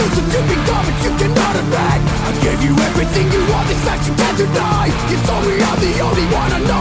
chosen to be garbage you cannot abandon. I gave you everything you want, this fact you can't deny. You told me I'm the only one I know.